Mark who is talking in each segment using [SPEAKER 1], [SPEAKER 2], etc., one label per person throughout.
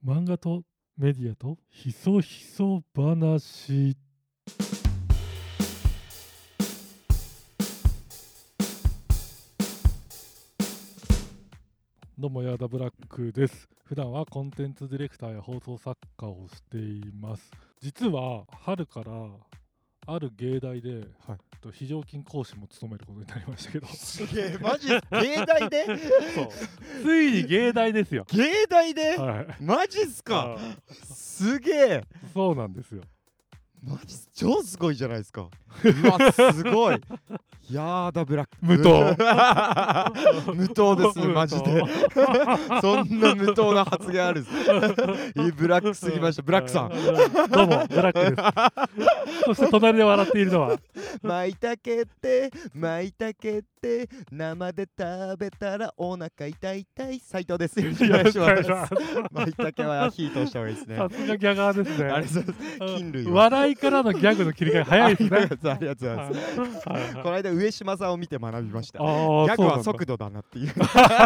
[SPEAKER 1] 漫画とメディアとひそひそ話。どうもヤダブラックです。普段はコンテンツディレクターや放送作家をしています。実は春からある芸大で、非常勤講師も務めることになりましたけど。
[SPEAKER 2] すげえ、マジ芸大で
[SPEAKER 1] そうついに芸大ですよ。
[SPEAKER 2] 芸大で、
[SPEAKER 1] はい、
[SPEAKER 2] マジっすか。すげえ。
[SPEAKER 1] そうなんですよ。
[SPEAKER 2] マジ超すごいじゃないですか。うわすごい。ヤーダブラック
[SPEAKER 1] 無糖
[SPEAKER 2] 無糖ですね、マジで。そんな無糖な発言あるんです。ブラックすぎました。ブラックさん
[SPEAKER 1] どうもブラックです。そして隣で笑っているのは
[SPEAKER 2] 舞茸って舞茸って生で食べたらお腹痛い斉藤です。よろしくお願いします。舞茸は火通した方がいいですね。
[SPEAKER 1] さすがギャガーですね。
[SPEAKER 2] あれそうです。菌類
[SPEAKER 1] 笑いからのギャグの切り替え早いですね。
[SPEAKER 2] ありがとうございます。この間上島さんを見て学びました。ギャグは速度だなっていう。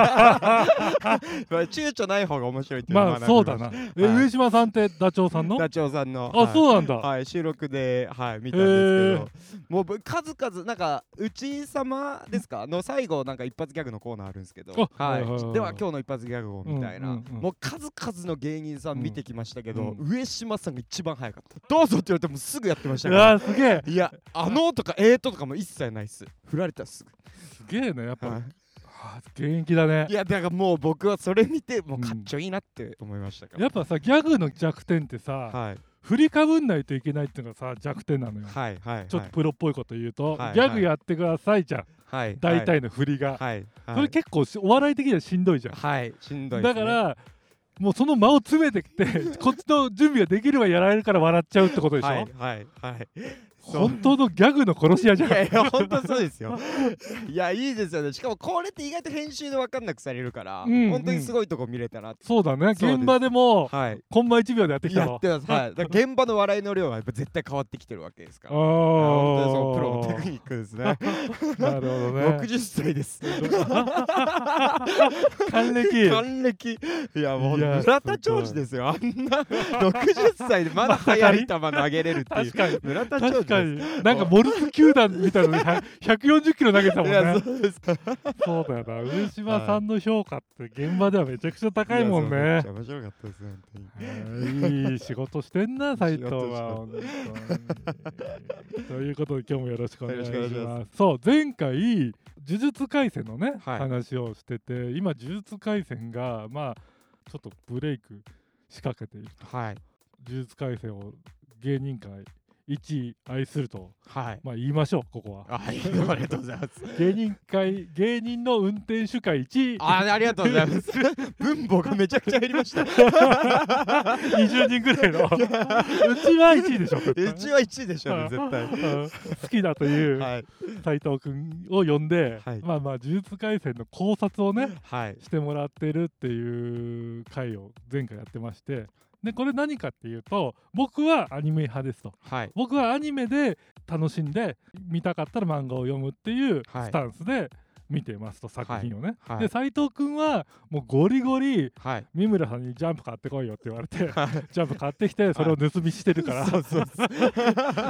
[SPEAKER 2] 躊躇ない方が面白いっていうのを学びました。
[SPEAKER 1] まあそうだな。上島さんってダチョウさんの？
[SPEAKER 2] ダチョウさんの。
[SPEAKER 1] あ、そうなんだ。
[SPEAKER 2] はい、収録で見たんですけど、もう数々なんか内様ですかの最後なんか一発ギャグのコーナーあるんですけど、はい。では今日の一発ギャグをみたいな、もう数々の芸人さん見てきましたけど、上島さんが一番早かった。どうぞって言われてもすぐやってましたから。
[SPEAKER 1] すげえ。
[SPEAKER 2] いや、とかとかも一切ないっす。振られたらすぐ。
[SPEAKER 1] すげえね、やっぱ。現役だね。
[SPEAKER 2] いや、だからもう僕はそれ見てもうかっちょいいなって思いましたから。
[SPEAKER 1] やっぱさ、ギャグの弱点ってさ、振りかぶんないといけないっていうのがさ弱点なのよ。ちょっとプロっぽいこと言うと、ギャグやってくださいじゃん。大体の振りが。それ結構お笑い的にはしんどいじゃん。
[SPEAKER 2] しんどい。
[SPEAKER 1] だからもうその間を詰めてきてこっちの準備ができればやられるから笑っちゃうってことでしょ。本当のギャグの殺し屋じゃん。
[SPEAKER 2] いや本当そうですよ。いやいいですよね。しかもこれって意外と編集で分かんなくされるから、本当にすごいとこ見れたなって。
[SPEAKER 1] そうだね。現場でもコンマ1秒でやってきたの。
[SPEAKER 2] やってます。だから現場の笑いの量はやっぱ絶対変わってきてるわけですから。本当にそのプロのテクニックですね。
[SPEAKER 1] なるほどね。
[SPEAKER 2] 60歳です。
[SPEAKER 1] 還
[SPEAKER 2] 暦。いやもう村田兆治ですよ。あんな60歳でまだ速い球投げれるっていう。
[SPEAKER 1] 確かに
[SPEAKER 2] 村田兆治。
[SPEAKER 1] なんかモルツ球団みたいなの140キロ投げたもんね。そうだよな。上島さんの評価って現場ではめちゃくちゃ高いもんね。め
[SPEAKER 2] っちゃ面白かったですね。
[SPEAKER 1] いい仕事してんな斉藤は。ということで今日もよろしくお願いします。そう前回呪術廻戦のね話をしてて、今呪術廻戦がまあちょっとブレイク仕掛けていると。呪術廻戦を芸人界1位愛すると、まあ言いましょう。ここは
[SPEAKER 2] ありがとうございます。
[SPEAKER 1] 芸人の運転手界1位。
[SPEAKER 2] ありがとうございます。分母がめちゃくちゃ減りました。
[SPEAKER 1] 20人ぐらいのうちは1位でしょ。
[SPEAKER 2] うちは1位でしょうね絶対。
[SPEAKER 1] 好きだという斉藤君を呼んで、まあ呪術廻戦の考察をねしてもらってるっていう回を前回やってまして、でこれ何かっていうと、僕はアニメ派ですと、僕はアニメで楽しんで見たかったら漫画を読むっていうスタンスで見てますと、作品をね。で斉藤君はもうゴリゴリ三村さんにジャンプ買ってこいよって言われて、ジャンプ買ってきてそれを盗みしてるから、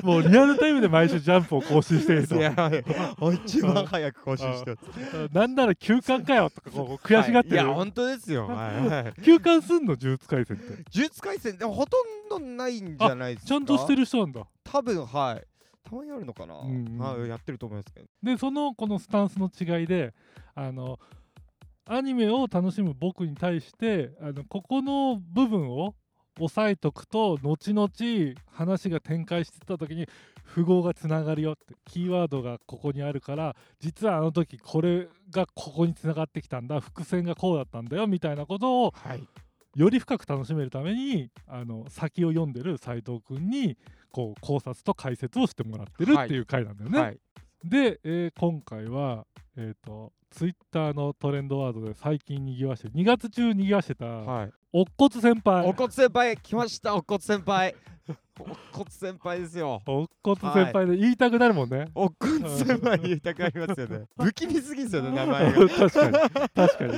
[SPEAKER 1] もうリアルタイムで毎週ジャンプを更新していると。
[SPEAKER 2] 一番早く更新してる。
[SPEAKER 1] なんなら休刊かよとかこう悔しがってる。
[SPEAKER 2] いや本当ですよ。
[SPEAKER 1] 休刊すんの呪術廻戦って。
[SPEAKER 2] 呪術廻戦でもほとんどないんじゃないですか。
[SPEAKER 1] ちゃんとしてる人なんだ。
[SPEAKER 2] 多分たまにあるのかな、やってると思いますけど。
[SPEAKER 1] でこのスタンスの違いで、アニメを楽しむ僕に対してここの部分を押さえとくと後々話が展開してた時に符号がつながるよって、キーワードがここにあるから実はあの時これがここにつながってきたんだ、伏線がこうだったんだよみたいなことを、より深く楽しめるために先を読んでる斉藤君にこう考察と解説をしてもらってるっていう回なんだよね。で、今回はツイッターのトレンドワードで最近にぎわして2月中にぎわしてた、おっこつ先輩。
[SPEAKER 2] おっこつ先輩来ました。おっこつ先輩乙骨先輩ですよ。
[SPEAKER 1] 乙骨先輩で言いたくなるもんね。
[SPEAKER 2] 乙骨先輩言いたくなりますよね。不気味すぎですよね、名前が。
[SPEAKER 1] 確かに確かに。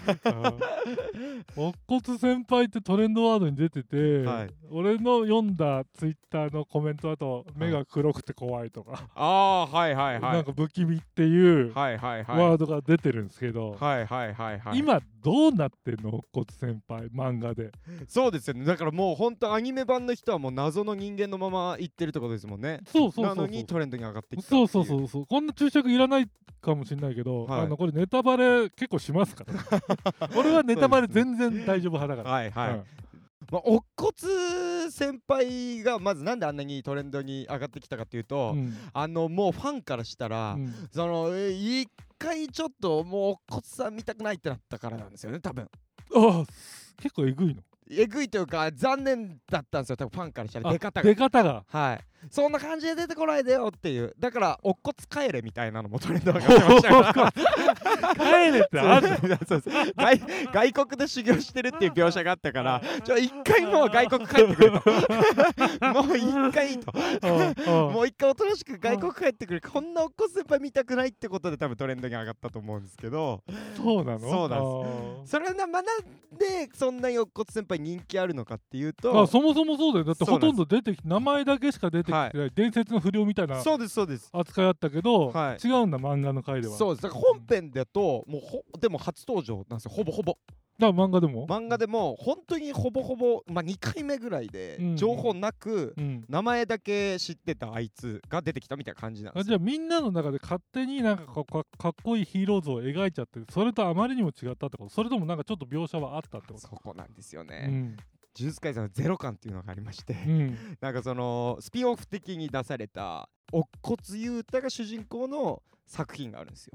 [SPEAKER 1] 乙骨先輩ってトレンドワードに出てて、
[SPEAKER 2] はい、
[SPEAKER 1] 俺の読んだツイッターのコメントだと目が黒くて怖いとか、
[SPEAKER 2] ああーはいはいはい、
[SPEAKER 1] なんか不気味っていう
[SPEAKER 2] はいはいはい、
[SPEAKER 1] ワードが出てるんですけど、
[SPEAKER 2] はいはいはいはい、
[SPEAKER 1] 今どうなってんの乙骨先輩漫画で。
[SPEAKER 2] そうですよね。だからもう本当アニメ版の人はもう謎の人間のまま言ってるってことですもんね。
[SPEAKER 1] そうそうそうそう、
[SPEAKER 2] なのにトレンドに上がってきたってい
[SPEAKER 1] そうそうそうそう、こんな注釈いらないかもしれないけど、
[SPEAKER 2] はい、
[SPEAKER 1] これネタバレ結構しますから俺はネタバレ全然大丈夫派だから。
[SPEAKER 2] はいはい、
[SPEAKER 1] うん、
[SPEAKER 2] まあ、乙骨先輩がまずなんであんなにトレンドに上がってきたかっていうと、
[SPEAKER 1] うん、
[SPEAKER 2] もうファンからしたら、
[SPEAKER 1] うん、
[SPEAKER 2] その一回ちょっともう乙骨さん見たくないってなったからなんですよね、多分。
[SPEAKER 1] ああ、結構えぐいの。
[SPEAKER 2] えぐいというか残念だったんですよ、多分ファンからしたら出方が。
[SPEAKER 1] 出方が、
[SPEAKER 2] はい、そんな感じで出てこないでよっていう、だから乙骨帰れみたいなのもトレンドが上がってましたから
[SPEAKER 1] 帰れってある
[SPEAKER 2] そうそう外国で修行してるっていう描写があったから、一回もう外国帰ってくれともう一回ともう一回おとなしく外国帰ってくれ、こんな乙骨先輩見たくないってことで多分トレンドに上がったと思うんですけど。
[SPEAKER 1] そうなの。
[SPEAKER 2] そうなんです。それはなんでそんなに乙骨先輩人気あるのかっていうと、
[SPEAKER 1] そもそもそうだよ。だってほとんど出てきて名前だけしか出てきてない、はい、伝説の不良みたいな
[SPEAKER 2] そうですそうです
[SPEAKER 1] 扱いあったけど、
[SPEAKER 2] はい、
[SPEAKER 1] 違うんだ漫画の回では。
[SPEAKER 2] そうです。だから本編だともうでも初登場なんですよ、ほぼほぼ。
[SPEAKER 1] だから漫画でも
[SPEAKER 2] 本当にほぼほぼ、まあ、2回目ぐらいで情報なく、名前だけ知ってたあいつが出てきたみたいな感じなんですよ。
[SPEAKER 1] じゃあみんなの中で勝手になんかかっこいいヒーロー像を描いちゃって、それとあまりにも違ったってこと？それともなんかちょっと描写はあったってこと？
[SPEAKER 2] そこなんですよね。呪術廻戦のゼロ感っていうのがありまして、なんかそのスピンオフ的に出された乙骨憂太が主人公の作品があるんですよ。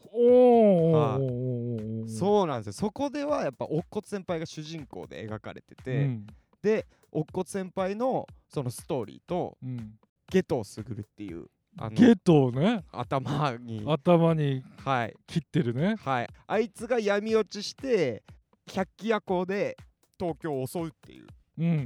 [SPEAKER 2] そうなんですよ。そこではやっぱ乙骨先輩が主人公で描かれてて、で乙骨先輩のそのストーリーと、夏油傑っていう
[SPEAKER 1] 夏油ね、
[SPEAKER 2] 頭に
[SPEAKER 1] はい、切ってるね、
[SPEAKER 2] はい、あいつが闇落ちして百鬼夜行で東京を襲うっていう、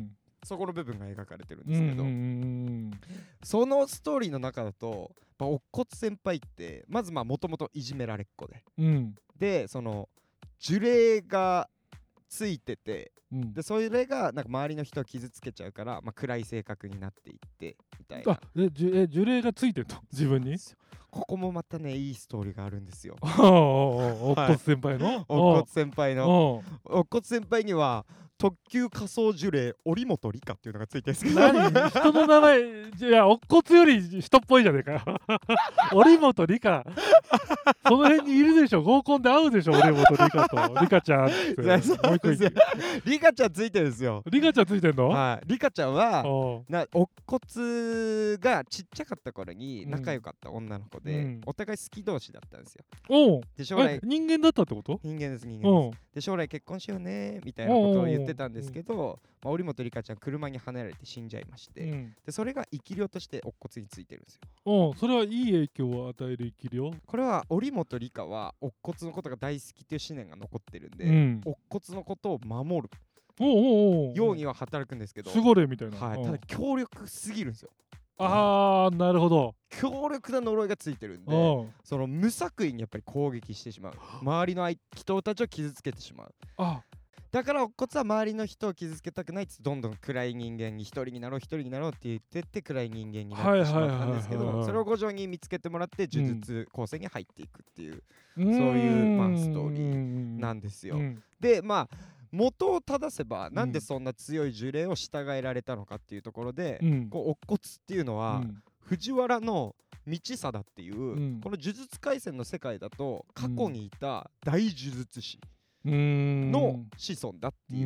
[SPEAKER 2] そこの部分が描かれてるんですけど、そのストーリーの中だと乙骨先輩ってまずもともといじめられっ子で、でその呪霊がついてて、でそれがなんか周りの人を傷つけちゃうから、暗い性格になっていってみたいな。
[SPEAKER 1] 呪霊がついてると自分に。
[SPEAKER 2] ここもまたねいいストーリーがあるんですよ。
[SPEAKER 1] 乙骨先輩の
[SPEAKER 2] 乙骨先輩には特級仮想呪霊織本理香っていうのがついてるんですけど、
[SPEAKER 1] 何人の名前、いや乙骨より人っぽいじゃねえかよ織本理香その辺にいるでしょ、合コンで会うでしょ、織本理香とリカちゃんって。もう一個
[SPEAKER 2] リカちゃんついてるんですよ。
[SPEAKER 1] リカちゃんついてんの？
[SPEAKER 2] はい、リカちゃんは乙骨がちっちゃかった頃に仲良かった女の子で、お互い好き同士だったんですよ。で将来
[SPEAKER 1] 人間だったってこと？
[SPEAKER 2] 人間です人間です。で将来結婚しようねみたいなことを言ってたんですけど、織本理香ちゃん車にはねられて死んじゃいまして、でそれが生き量として乙骨についてるんですよ。
[SPEAKER 1] それはいい影響を与える生き量？
[SPEAKER 2] これは織本理香は乙骨のことが大好きっていう思念が残ってるんで、乙骨のことを守るようには働くんですけど、
[SPEAKER 1] 守護霊みたいな、
[SPEAKER 2] ただ強力すぎるんですよ。
[SPEAKER 1] なるほど。
[SPEAKER 2] 強力な呪いがついてるんで、その無作為にやっぱり攻撃してしまう、周りの人たちを傷つけてしまう。だから乙骨は周りの人を傷つけたくないってどんどん暗い人間に一人になろうって言ってって暗い人間になってしまったんですけど、それを五条に見つけてもらって呪術高専に入っていくっていう、そういうストーリーなんですよ。で元を正せばなんでそんな強い呪霊を従えられたのかっていうところで、乙骨っていうのは、藤原の道貞っていう、この呪術廻戦の世界だと過去にいた大呪術師の子孫だっていう、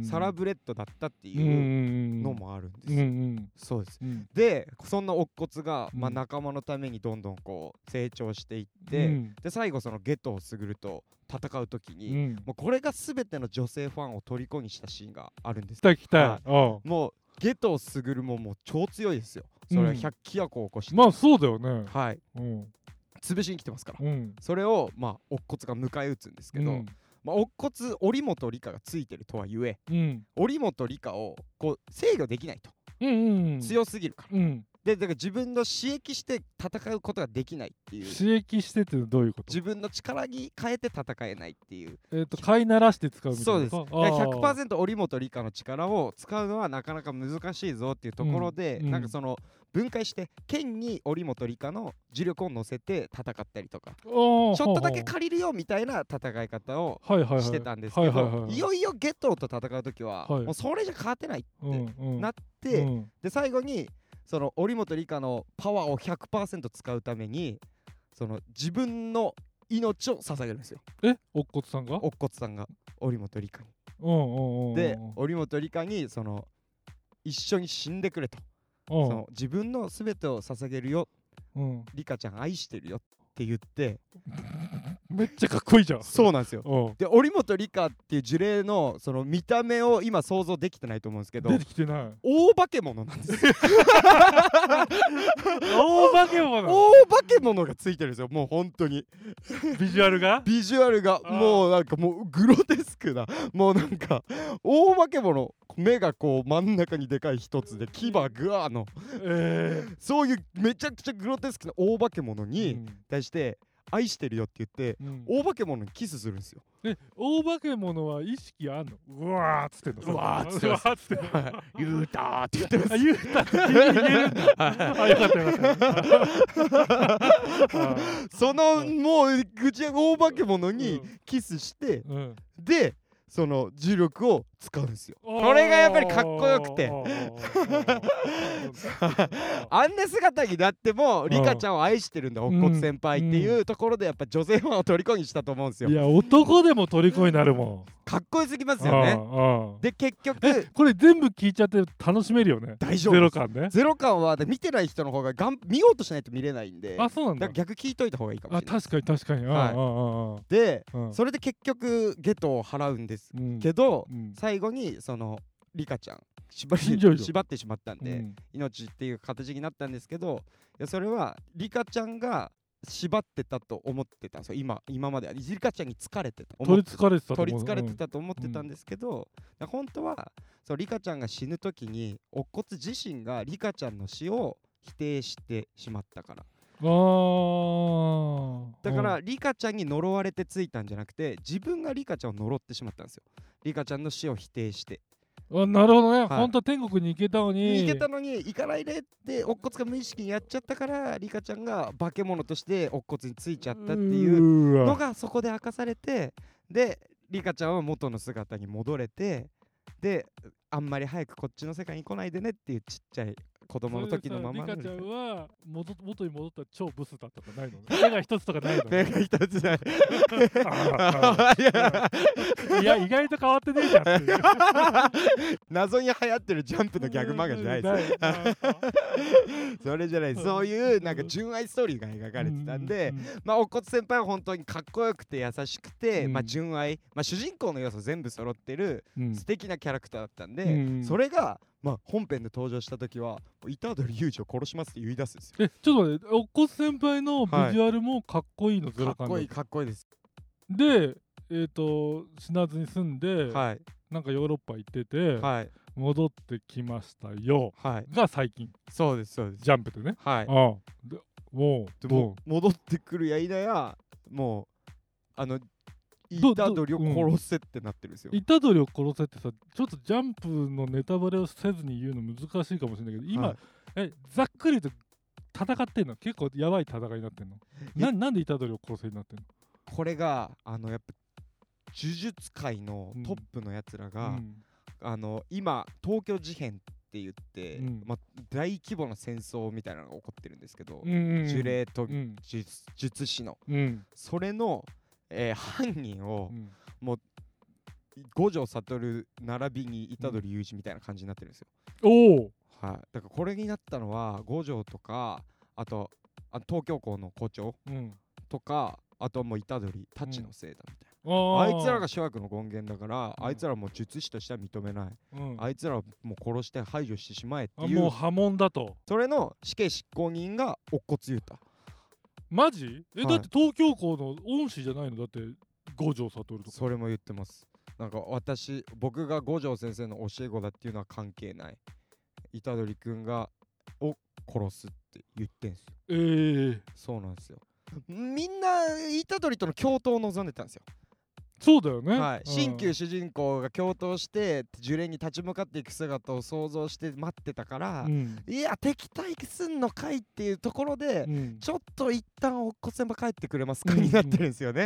[SPEAKER 2] サラブレッドだったっていうのもあるんですよ。そうです。でそんな乙骨が、仲間のためにどんどんこう成長していって、で最後その夏油傑と戦う時に、もうこれが全ての女性ファンを虜にしたシーンがあるんです。もう夏油傑ももう超強いですよ。それは百鬼夜行を起こして、
[SPEAKER 1] そうだよね。
[SPEAKER 2] はい、潰しに来てますから、それを乙骨が迎え撃つんですけど、乙骨織本理香がついてるとはゆえ、織本理香をこう制御できないと。 強すぎるから、
[SPEAKER 1] うん、
[SPEAKER 2] でだから自分の刺激して戦うことができないっていう、
[SPEAKER 1] 刺激してってどういうこと？
[SPEAKER 2] 自分の力に変えて戦えないっていう、
[SPEAKER 1] 飼いならして使うみたいなこと？
[SPEAKER 2] そうです。100% 織本理香の力を使うのはなかなか難しいぞっていうところで、なんかその分解して剣に織本理香の呪力を乗せて戦ったりとか、ちょっとだけ借りるよみたいな戦い方をしてたんですけど、いよいよゲトウと戦う時はもうそれじゃ勝てないってなって、で最後にその織本理香のパワーを 100% 使うためにその自分の命を捧げるんですよ。
[SPEAKER 1] 乙骨さんが？
[SPEAKER 2] 乙骨さんが織本理香に。で織本理香にその一緒に死んでくれと、その自分の全てを捧げるよ、理香ちゃん愛してるよって言って
[SPEAKER 1] めっちゃかっこいいじゃん。
[SPEAKER 2] そうなんですよ。で織本理香っていう呪霊のその見た目を今想像できてないと思うんですけど、
[SPEAKER 1] 出てきてない。
[SPEAKER 2] 大化け物なんですよ。
[SPEAKER 1] 大化け物。
[SPEAKER 2] 大化け物がついてるんですよ。もう本当に
[SPEAKER 1] ビジュアルが
[SPEAKER 2] もうなんかもうグロテスクな、もうなんか大化け物、目がこう真ん中にでかい一つで牙グワーの、そういうめちゃくちゃグロテスクな大化け物に対して愛してるよって言って、大化け物にキスするんですよ。
[SPEAKER 1] 大化け物は意識あんの？うわーっつってんの？
[SPEAKER 2] うわーっつってます。言うたーって言ってます。
[SPEAKER 1] 言うたって言えるんだ。あ、よかったよかった。
[SPEAKER 2] そのもう口が大化け物にキスして、でその重力を使うんですよ。これがやっぱりかっこよくてあんな姿になってもリカちゃんを愛してるんだ乙骨先輩っていうところでやっぱ女性ファンを虜にしたと思うんですよ。
[SPEAKER 1] いや男でも虜になるもん。
[SPEAKER 2] かっこよすぎますよね。で結局
[SPEAKER 1] これ全部聞いちゃって楽しめるよね。
[SPEAKER 2] 大丈夫。
[SPEAKER 1] ゼロ感ね。
[SPEAKER 2] ゼロ感は見てない人の方が見ようとしないと見れないんで。
[SPEAKER 1] あ、そうなんだ。
[SPEAKER 2] だから逆聞いといた方がいいかもしれない。
[SPEAKER 1] 確かに。
[SPEAKER 2] でそれで結局ゲトを払うんですけど、最後にそのリカちゃん縛ってしまったんで、命っていう形になったんですけど、いやそれはリカちゃんが縛ってたと思ってたんですよ。今まではリカちゃんに疲れてた、
[SPEAKER 1] 取りつかれて
[SPEAKER 2] たと思ってたんですけど、本当はそうリカちゃんが死ぬ時に乙骨自身がリカちゃんの死を否定してしまったから。だからリカちゃんに呪われてついたんじゃなくて、自分がリカちゃんを呪ってしまったんですよ。リカちゃんの死を否定して。
[SPEAKER 1] なるほどね。本当は天国に行けたのに
[SPEAKER 2] 行かないでって乙骨が無意識にやっちゃったから、リカちゃんが化け物として乙骨についちゃったっていうのがそこで明かされて、でリカちゃんは元の姿に戻れて、であんまり早くこっちの世界に来ないでねっていうちっちゃい子供の時のまま。
[SPEAKER 1] リカちゃんは元に戻ったら超ブスだったとかないの？目が一つとかないの？
[SPEAKER 2] 目が一つない。
[SPEAKER 1] いや意外と変わってねえじゃんっていう
[SPEAKER 2] 謎に流行ってるジャンプのギャグ漫画じゃないです。それじゃない。そういうなんか純愛ストーリーが描かれてたんで、乙骨先輩は本当にかっこよくて優しくて、純愛、主人公の要素全部揃ってる素敵なキャラクターだったんで、それが本編で登場した時は虎杖裕二を殺しますって言い出すんですよ。
[SPEAKER 1] ちょっと待って、乙骨先輩のビジュアルもかっこいいの？ゼロ感で
[SPEAKER 2] かっこいいです。
[SPEAKER 1] で死なずに住んで、なんかヨーロッパ行ってて、戻ってきましたよ、が最近。
[SPEAKER 2] そうですそうです。
[SPEAKER 1] ジャンプでね。
[SPEAKER 2] もう戻ってくるやいなや、もう虎杖を殺せってなってるんですよ。
[SPEAKER 1] 虎杖を殺せってさ、ちょっとジャンプのネタバレをせずに言うの難しいかもしれないけど、今、ざっくりと戦ってんの？結構やばい戦いになってんの？なんで虎杖を殺せになってんの？
[SPEAKER 2] これがやっぱ呪術界のトップのやつらが、今東京事変って言って、大規模な戦争みたいなのが起こってるんですけど、呪霊と術師の、それの犯人を、もう五条悟並びに虎杖裕二みたいな感じになってるんですよ。だからこれになったのは五条とか、あと東京校の校長とか、あとはもう虎杖たちのせいだみたいな。あいつらが諸悪の権限だから、あいつらはもう術師としては認めない、あいつらはもう殺して排除してしまえっていう、
[SPEAKER 1] もう破門だと。
[SPEAKER 2] それの死刑執行人が乙骨雄太。
[SPEAKER 1] マジ？だって東京校の恩師じゃないの？だって五条悟とか。
[SPEAKER 2] それも言ってます。なんか僕が五条先生の教え子だっていうのは関係ない。 虎杖くんを殺すって言ってんすよ。そうなんですよ。みんな虎杖との共闘を望んでたんですよ。
[SPEAKER 1] そうだよね、
[SPEAKER 2] はい、新旧主人公が共闘して呪霊に立ち向かっていく姿を想像して待ってたから、いや敵対すんのかいっていうところで、ちょっと一旦乙骨先輩帰ってくれますか、になってるんですよね。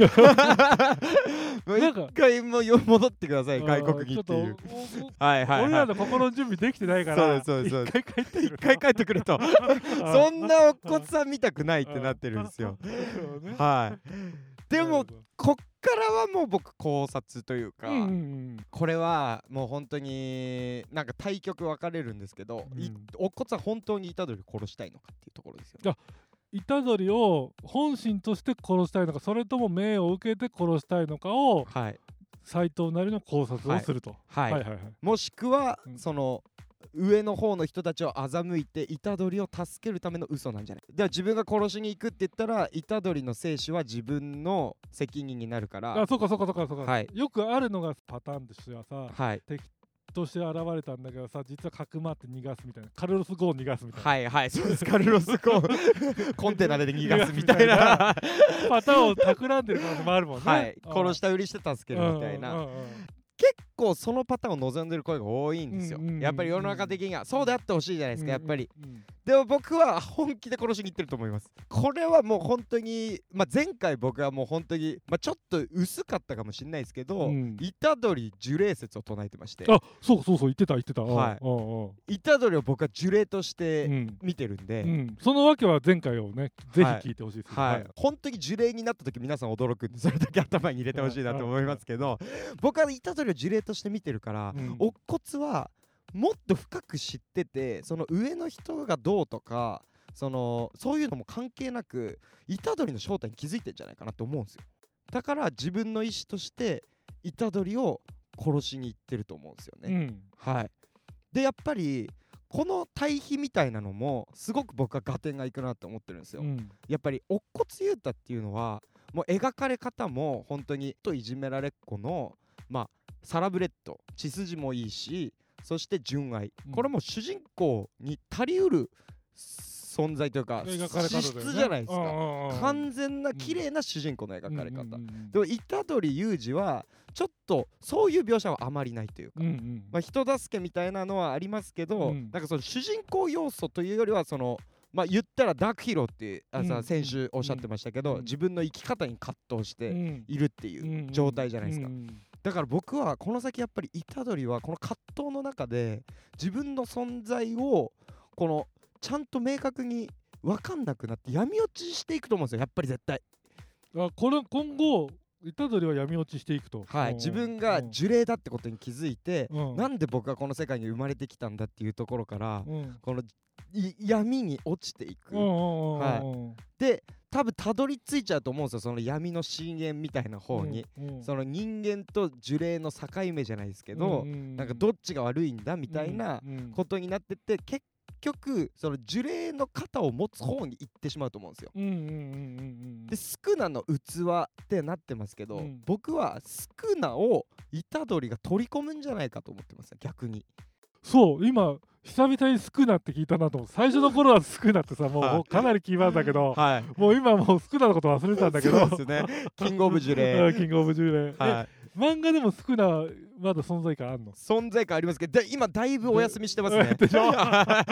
[SPEAKER 2] もう一回も戻ってください、外国にっていう。俺
[SPEAKER 1] らの心の準備できてないから一回
[SPEAKER 2] 帰ってくれとそんな乙骨さん見たくないってなってるんですよ。はい。でもこっからはもう僕考察というか、これはもう本当になんか対局分かれるんですけど、乙骨さん本当に虎杖を殺したいのかっていうところですよ。
[SPEAKER 1] 虎杖を本心として殺したいのか、それとも命を受けて殺したいのかを、斎藤なりの考察をすると。
[SPEAKER 2] もしくはその上の方の人たちを欺いて虎杖を助けるための嘘なんじゃない。では自分が殺しに行くって言ったら虎杖の生死は自分の責任になるから。
[SPEAKER 1] そうか、よくあるのがパターンとしてはさ、敵として現れたんだけどさ、実はかくまって逃がすみたいな、カルロス・ゴーン逃がすみたいな。
[SPEAKER 2] そうです、カルロス・ゴーンコンテナで逃がすみたいな
[SPEAKER 1] パターンを企んでる可能性もあるもんね。
[SPEAKER 2] 殺したふりして助けるみたいな。結構そのパターンを望んでる声が多いんですよ。やっぱり世の中的にはそうであってほしいじゃないですか、やっぱり。でも僕は本気で殺しに行ってると思います。これはもう本当に、前回僕はもう本当に、ちょっと薄かったかもしれないですけど、虎杖呪霊説を唱えてまして。
[SPEAKER 1] そう言ってた。
[SPEAKER 2] 虎杖を僕は呪霊として見てるんで、
[SPEAKER 1] そのわけは前回をねぜひ聞いてほしいです。
[SPEAKER 2] 本当に呪霊になった時皆さん驚くんで、それだけ頭に入れてほしいなと思いますけど、僕は虎杖を呪霊として見てるから、乙骨はもっと深く知ってて、その上の人がどうとかそういうのも関係なく虎杖の正体に気づいてんじゃないかなと思うんですよ。だから自分の意思として虎杖を殺しに行ってると思うんですよね。でやっぱりこの対比みたいなのもすごく僕は合点がいくなって思ってるんですよ。やっぱり乙骨憂太っていうのはもう描かれ方も本当にいじめられっ子のサラブレッド、血筋もいいし、そして純愛、これも主人公に足りうる存在というか資質じゃないですか。完全な綺麗な主人公の描かれ方。でも虎杖裕二はちょっとそういう描写はあまりないというか、人助けみたいなのはありますけど、なんかその主人公要素というよりは言ったらダークヒーローって先週おっしゃってましたけど、自分の生き方に葛藤しているっていう状態じゃないですか。だから僕はこの先やっぱり虎杖はこの葛藤の中で自分の存在をちゃんと明確に分かんなくなって闇落ちしていくと思うんですよ、やっぱり絶対。
[SPEAKER 1] 今後虎杖は闇落ちしていくと。
[SPEAKER 2] 自分が呪霊だってことに気づいて、なんで僕がこの世界に生まれてきたんだっていうところから、この闇に落ちていく。で多分たどり着いちゃうと思うんですよ、その闇の深淵みたいな方に。その人間と呪霊の境目じゃないですけど、なんかどっちが悪いんだみたいなことになってって、結局その呪霊の肩を持つ方に行ってしまうと思うんですよ。でスクナの器ってなってますけど、僕はスクナを虎杖が取り込むんじゃないかと思ってます、逆に。
[SPEAKER 1] そう今久々にスクナって聞いたなと思う。最初の頃はスクナってさ、もうかなりキーワードだけど、もう今もうスクナのこと忘れてたんだけど。
[SPEAKER 2] そうですね、キングオブ呪霊
[SPEAKER 1] キングオブ呪霊、漫画でもスクナまだ存在感あるの？
[SPEAKER 2] 存在感ありますけど、今だいぶお休みしてますね。
[SPEAKER 1] でしょそう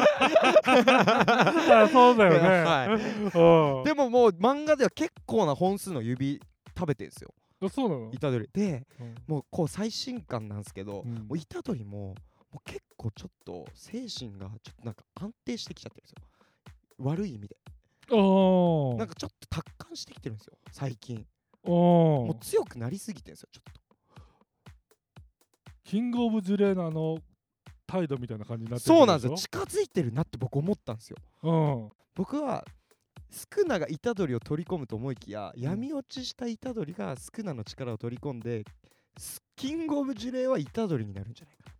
[SPEAKER 1] だよね。
[SPEAKER 2] でももう漫画では結構な本数の指食べてるんですよ。
[SPEAKER 1] そうなの？
[SPEAKER 2] 虎杖で、もう最新刊なんですけど、もう虎杖も結構ちょっと精神がちょっとなんか安定してきちゃってるんですよ、悪い意味で。なんかちょっと達観してきてるんですよ最近。もう強くなりすぎてるんですよ、ちょっと。
[SPEAKER 1] キングオブ呪霊の態度みたいな感じになってる。
[SPEAKER 2] そうなんですよ、近づいてるなって僕思ったんですよ。僕はスクナが虎杖を取り込むと思いきや、闇落ちした虎杖がスクナの力を取り込んで、キングオブ呪霊は虎杖になるんじゃないか。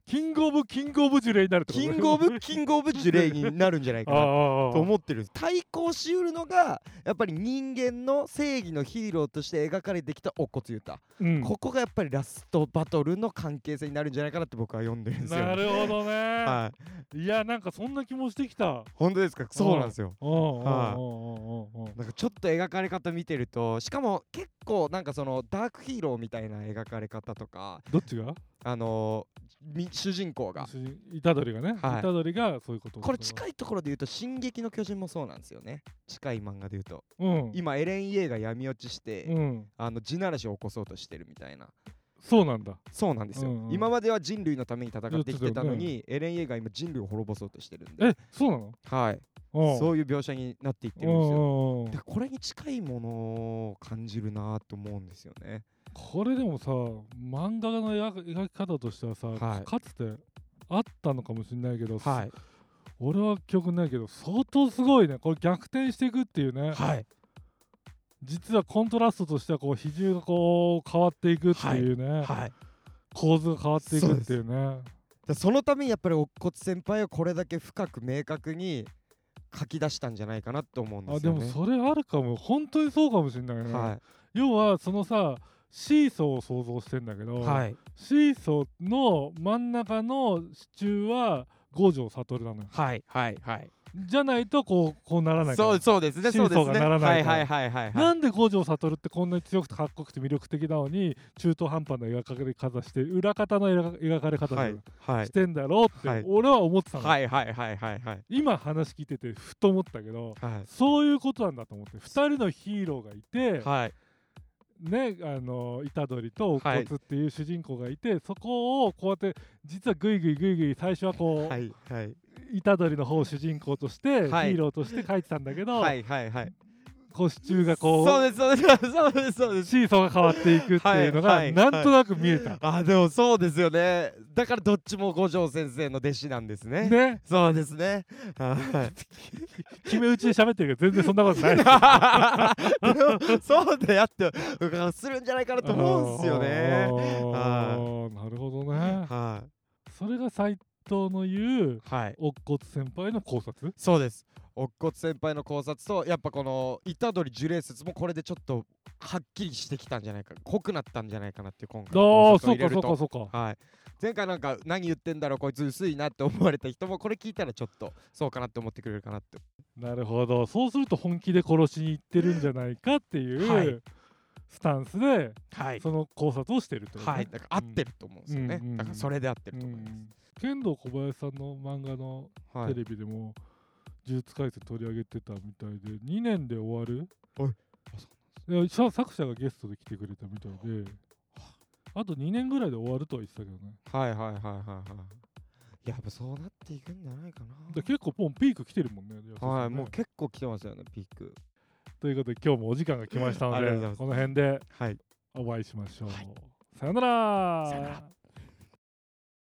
[SPEAKER 1] キングオブキングオブ呪霊になるってこと
[SPEAKER 2] キングオブキングオブ呪霊になるんじゃないかなと思ってるんです。対抗しうるのがやっぱり人間の正義のヒーローとして描かれてきた乙骨憂太、ここがやっぱりラストバトルの関係性になるんじゃないかなって僕は読んでるんですよ。
[SPEAKER 1] なるほどね、
[SPEAKER 2] はい、
[SPEAKER 1] いやなんかそんな気もしてきた。
[SPEAKER 2] 本当ですか。そうなんですよ。
[SPEAKER 1] なん
[SPEAKER 2] かちょっと描かれ方見てると、しかも結構なんかそのダークヒーローみたいな描かれ方とか、
[SPEAKER 1] どっちが
[SPEAKER 2] 主人公が
[SPEAKER 1] 虎杖がね、虎杖がそういうこと。
[SPEAKER 2] これ近いところで言うと進撃の巨人もそうなんですよね。近い漫画で言うと、今エレン・イェーが闇落ちして、地ならしを起こそうとしてるみたいな。
[SPEAKER 1] そうなんだ。
[SPEAKER 2] そうなんですよ、今までは人類のために戦ってきてたのに、エレン・イェーが今人類を滅ぼそうとしてるんで。
[SPEAKER 1] そうなの？
[SPEAKER 2] はい、そういう描写になっていってるんですよ。でこれに近いものを感じるなと思うんですよね。
[SPEAKER 1] これでもさ、漫画の描き方としてはさ、かつてあったのかもしれないけど、俺は記憶ないけど相当すごいね。これ逆転していくっていうね、実はコントラストとしてはこう比重がこう変わっていくっていうね、構図が変わっていくっていうね。
[SPEAKER 2] そのためにやっぱり乙骨先輩はこれだけ深く明確に書き出したんじゃないかなと思うんですよね。
[SPEAKER 1] でもそれあるかも。本当にそうかもしれないね、要はそのさシーソーを想像してんだけど、シーソーの真ん中の支柱は五条悟なのよ。じゃないとこうならないから。
[SPEAKER 2] そうですね。
[SPEAKER 1] シーソーがならないから。
[SPEAKER 2] な
[SPEAKER 1] なんで五条悟ってこんなに強くてかっこよくて魅力的なのに中途半端な描かれ方して、裏方の描かれ方してんだろうって俺は思ってたの。今話聞いててふと思ったけど、そういうことなんだと思って。2人のヒーローがいて、ね、虎杖と乙骨っていう主人公がいて、そこをこうやって実はグイグイ最初はこう、虎杖の方を主人公として、ヒーローとして書いてたんだけど、こう支柱がこう
[SPEAKER 2] そうです
[SPEAKER 1] シーソーが変わっていくっていうのがなんとなく見えた。
[SPEAKER 2] でもそうですよね。だからどっちも五条先生の弟子なんですね。そうですね。
[SPEAKER 1] 決め打ちで喋ってるけど全然そんなことない
[SPEAKER 2] そうでやってするんじゃないかなと思うんですよね。
[SPEAKER 1] なるほどね。それが斎藤の言う乙骨先輩の考察。
[SPEAKER 2] そうです。乙骨先輩の考察とやっぱこの虎杖呪霊説もこれでちょっとはっきりしてきたんじゃないか、濃くなったんじゃないかなっていう今回の考察を入れると。
[SPEAKER 1] そうか。
[SPEAKER 2] 前回なんか何言ってんだろうこいつ薄いなって思われた人もこれ聞いたらちょっとそうかなって思ってくれるかなって。
[SPEAKER 1] なるほど。そうすると本気で殺しに行ってるんじゃないかっていうスタンスでその考察をしてるというね。
[SPEAKER 2] だから合ってると思うんですよね。だからそれで合ってると思います。
[SPEAKER 1] 剣道小林さんの漫画のテレビでも呪術廻戦取り上げてたみたいで、2年で終わる。作者がゲストで来てくれたみたいで、あと2年ぐらいで終わるとは言ってたけどね。
[SPEAKER 2] やっぱそうなっていくんじゃないかな。
[SPEAKER 1] 結構ピーク来てるもんね。
[SPEAKER 2] もう結構来てますよね、ピーク。
[SPEAKER 1] ということで今日もお時間が来ましたのでこの辺でお会いしましょう。さよなら。